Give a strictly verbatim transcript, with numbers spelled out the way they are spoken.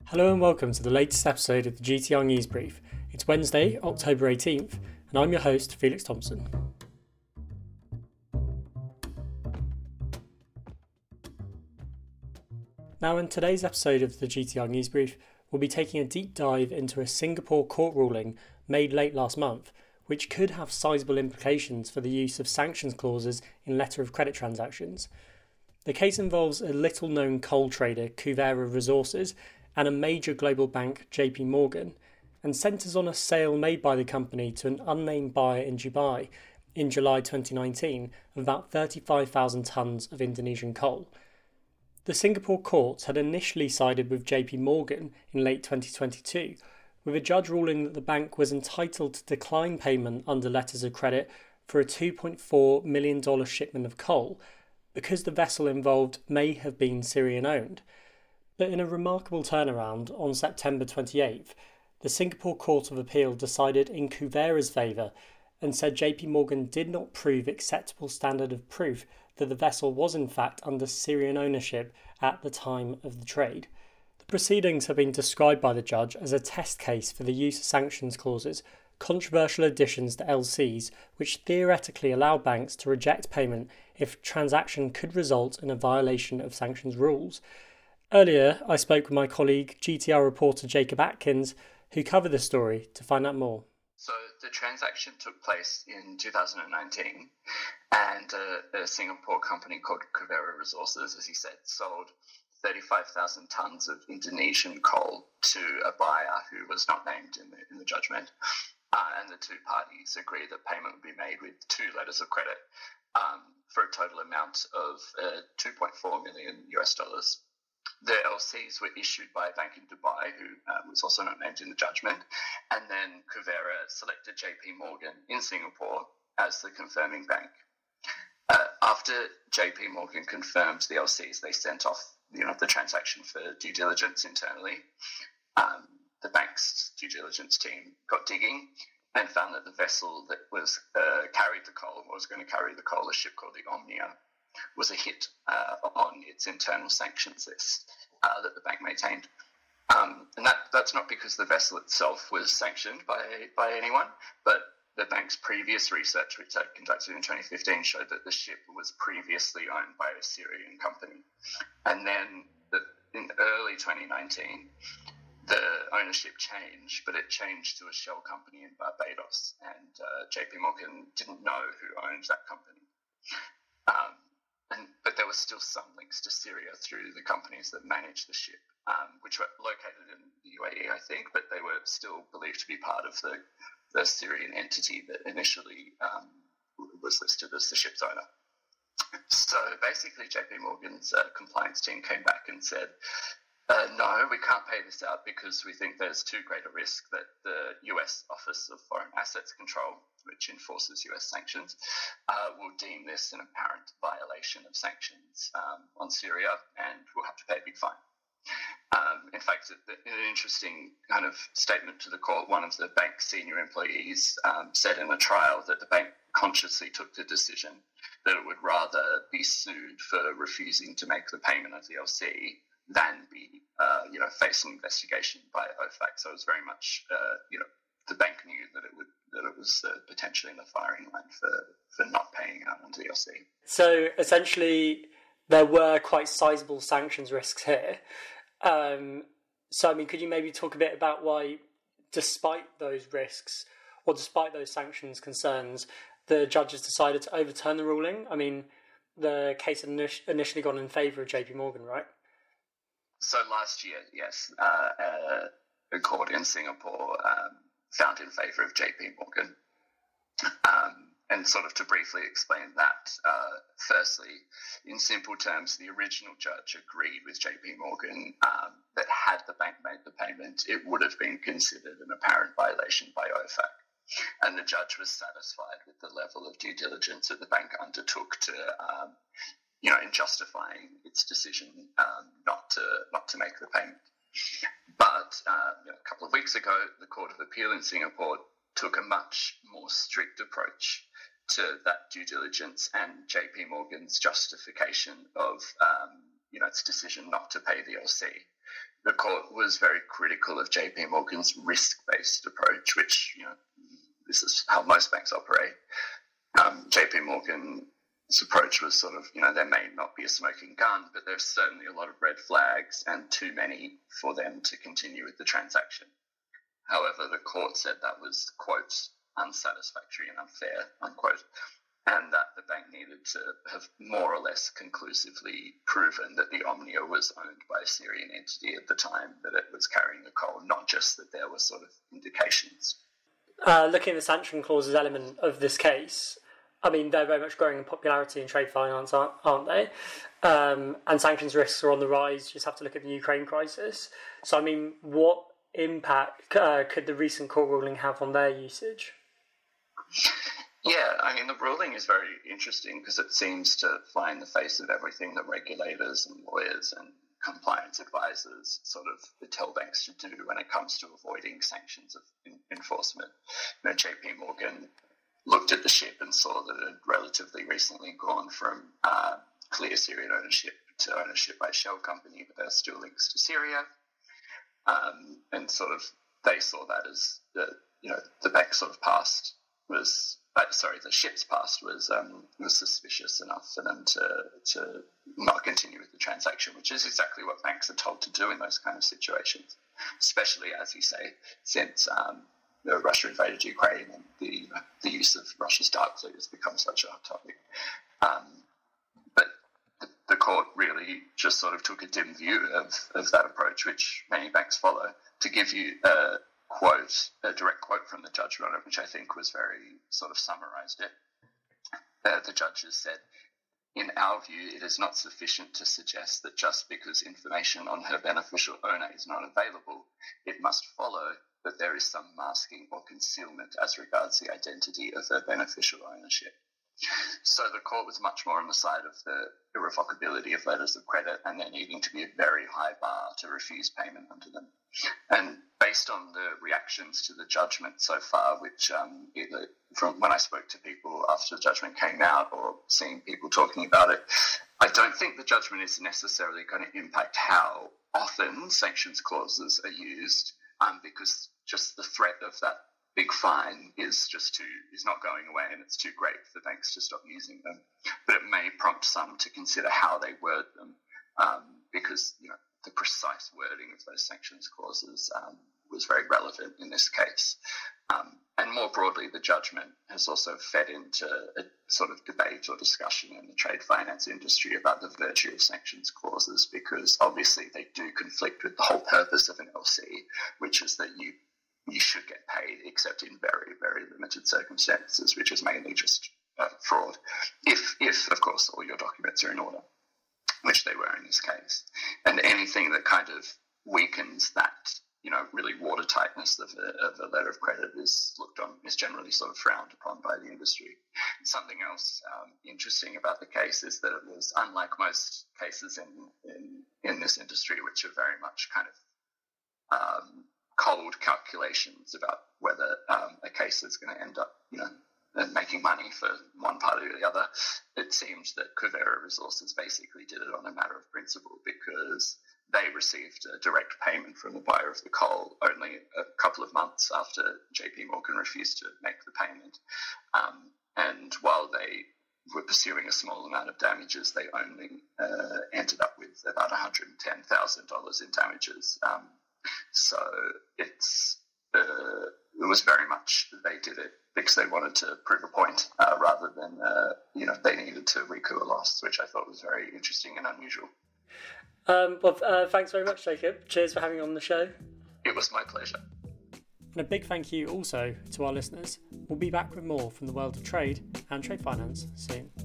Hello and welcome to the latest episode of the G T R News Brief. It's Wednesday, October eighteenth, and I'm your host, Felix Thompson. Now, in today's episode of the G T R News Brief, we'll be taking a deep dive into a Singapore court ruling made late last month, which could have sizable implications for the use of sanctions clauses in letter of credit transactions. The case involves a little-known coal trader, Cuvera Resources, and a major global bank, J P Morgan, and centres on a sale made by the company to an unnamed buyer in Dubai in July twenty nineteen of about thirty-five thousand tonnes of Indonesian coal. The Singapore courts had initially sided with J P Morgan in late twenty twenty-two, with a judge ruling that the bank was entitled to decline payment under letters of credit for a two point four million dollars shipment of coal, because the vessel involved may have been Syrian-owned. But in a remarkable turnaround, on September twenty-eighth, the Singapore Court of Appeal decided in Cuvera's favour and said J P Morgan did not prove acceptable standard of proof that the vessel was in fact under Syrian ownership at the time of the trade. The proceedings have been described by the judge as a test case for the use of sanctions clauses, controversial additions to L Cs which theoretically allow banks to reject payment if transaction could result in a violation of sanctions rules. Earlier, I spoke with my colleague, G T R reporter Jacob Atkins, who covered the story to find out more. So the transaction took place in two thousand nineteen, and a, a Singapore company called Cuvera Resources, as he said, sold thirty-five thousand tonnes of Indonesian coal to a buyer who was not named in the, in the judgment. Uh, and the two parties agreed that payment would be made with two letters of credit um, for a total amount of uh, two point four million US dollars. The L Cs were issued by a bank in Dubai, who uh, was also not named in the judgment, and then Cuvera selected J P Morgan in Singapore as the confirming bank. Uh, after J P Morgan confirmed the L Cs, they sent off you know, the transaction for due diligence internally. Um, the bank's due diligence team got digging and found that the vessel that was uh, carried the coal, or was going to carry the coal, a ship called the Omnia, was a hit uh, on its internal sanctions list uh, that the bank maintained. Um, and that, that's not because the vessel itself was sanctioned by by anyone, but the bank's previous research, which they conducted in twenty fifteen, showed that the ship was previously owned by a Syrian company. And then the, in early twenty nineteen, the ownership changed, but it changed to a shell company in Barbados, and uh, J P Morgan didn't know who owned that company. Um, And, but there was still some links to Syria through the companies that managed the ship, um, which were located in the U A E, I think, but they were still believed to be part of the, the Syrian entity that initially um, was listed as the ship's owner. So basically, J P Morgan's uh, compliance team came back and said, Uh, no, we can't pay this out because we think there's too great a risk that the U S Office of Foreign Assets Control, which enforces U S sanctions, uh, will deem this an apparent violation of sanctions um, on Syria, and we'll have to pay a big fine. Um, in fact, in an interesting kind of statement to the court, one of the bank's senior employees um, said in a trial that the bank consciously took the decision that it would rather be sued for refusing to make the payment of the L C than be, uh, you know, facing investigation by O F A C. So it was very much, uh, you know, the bank knew that it would that it was uh, potentially in the firing line for, for not paying out under the L C. So essentially, there were quite sizable sanctions risks here. Um, so, I mean, could you maybe talk a bit about why, despite those risks, or despite those sanctions concerns, the judges decided to overturn the ruling? I mean, the case had initially gone in favour of J P Morgan, right? So last year, yes, uh, uh, a court in Singapore um, found in favour of J P Morgan. Um, and sort of to briefly explain that, uh, firstly, in simple terms, the original judge agreed with J P Morgan um, that had the bank made the payment, it would have been considered an apparent violation by O F A C. And the judge was satisfied with the level of due diligence that the bank undertook to um, you know, in justifying its decision um, not to not to make the payment. But uh, you know, a couple of weeks ago, the Court of Appeal in Singapore took a much more strict approach to that due diligence and J P Morgan's justification of um, you know its decision not to pay the L C. the court was very critical of J P Morgan's risk-based approach, which, you know, this is how most banks operate. Um, J P Morgan's approach was sort of, you know, there may not be a smoking gun, but there's certainly a lot of red flags and too many for them to continue with the transaction. However, the court said that was, quote, unsatisfactory and unfair, unquote, and that the bank needed to have more or less conclusively proven that the Omnia was owned by a Syrian entity at the time that it was carrying the coal, not just that there were sort of indications. Uh, looking at the sanction clauses element of this case, I mean, they're very much growing in popularity in trade finance, aren't, aren't they? Um, and sanctions risks are on the rise. You just have to look at the Ukraine crisis. So, I mean, what impact uh, could the recent court ruling have on their usage? Yeah, I mean, the ruling is very interesting because it seems to fly in the face of everything that regulators and lawyers and compliance advisors sort of tell banks to do when it comes to avoiding sanctions of enforcement. You know, J P Morgan looked at the ship and saw that it had relatively recently gone from uh, clear Syrian ownership to ownership by a shell company, but there are still links to Syria. Um, and sort of they saw that as the, you know, the bank sort of past was, uh, sorry, the ship's past was um, was suspicious enough for them to to not continue with the transaction, which is exactly what banks are told to do in those kind of situations, especially, as you say, since um, you know, Russia invaded Ukraine and the the use of Russia's dark fleet has become such a hot topic. Um, but the, the court really just sort of took a dim view of, of that approach, which many banks follow. To give you a quote, a direct quote from the judgment, which I think was very sort of summarised it. Uh, the judges said, "In our view, it is not sufficient to suggest that just because information on her beneficial owner is not available, it must follow that there is some masking or concealment as regards the identity of her beneficial ownership." So the court was much more on the side of the irrevocability of letters of credit and there needing to be a very high bar to refuse payment under them. And based on the reactions to the judgment so far, which um, either from when I spoke to people after the judgment came out or seeing people talking about it, I don't think the judgment is necessarily going to impact how often sanctions clauses are used, um, because just the threat of that big fine is just too is not going away, and it's too great for banks to stop using them. But it may prompt some to consider how they word them, um, because you know the precise wording of those sanctions clauses um, was very relevant in this case. Um, and more broadly, the judgment has also fed into a sort of debate or discussion in the trade finance industry about the virtue of sanctions clauses, because obviously they do conflict with the whole purpose of an L C, which is that you you should get paid, except in very, very limited circumstances, which is mainly just uh, fraud, if, if, of course, all your documents are in order, which they were in this case. And anything that kind of weakens that, you know, really watertightness of a, of a letter of credit is looked on, is generally sort of frowned upon by the industry. Something else um, interesting about the case is that it was, unlike most cases in, in, in this industry, which are very much kind of um, cold calculations about whether um, a case is going to end up, you know, making money for one party or the other. It seems that Quivira Resources basically did it on a matter of principle, because they received a direct payment from the buyer of the coal only a couple of months after J P Morgan refused to make the payment. Um, and while they were pursuing a small amount of damages, they only uh, ended up with about one hundred ten thousand dollars in damages. Um, So it's uh, it was very much they did it because they wanted to prove a point uh, rather than uh, you know they needed to recoup a loss, which I thought was very interesting and unusual. Um, well, uh, thanks very much, Jacob. Cheers for having me on the show. It was my pleasure. And a big thank you also to our listeners. We'll be back with more from the world of trade and trade finance soon.